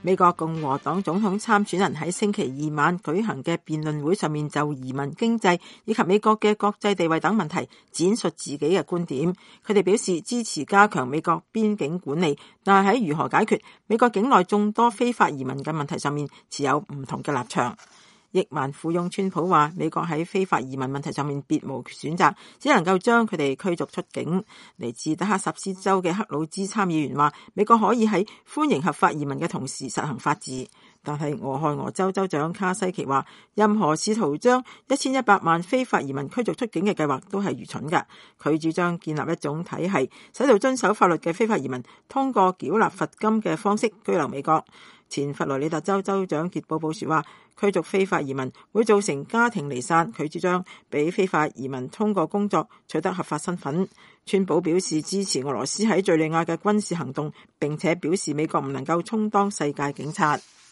美國共和黨總統參選人喺星期二晚舉行嘅辯論會上面就移民、經濟以及美國嘅國際地位等問題展述自己嘅觀點。佢哋表示支持加強美國邊境管理，但係喺如何解決美國境內眾多非法移民嘅問題上面持有唔同嘅立場。億萬富翁川普話：美國喺非法移民問題上面別無選擇，只能夠將佢哋驅逐出境。嚟自德克薩斯州嘅克魯茲參議員話：美國可以喺歡迎合法移民嘅同時實行法治。但係俄亥俄州州長卡西奇話：任何試圖將1100萬非法移民驅逐出境嘅計劃都係愚蠢㗎。佢主張建立一種體系，使到遵守法律嘅非法移民通過繳納罰金嘅方式居留美國。前佛羅里達州州長傑布布殊話：驅逐非法移民會造成家庭離散。佢主張俾非法移民通過工作取得合法身份。川普表示支持俄羅斯喺敘利亞嘅軍事行動，並且表示美國唔能夠充當世界警察。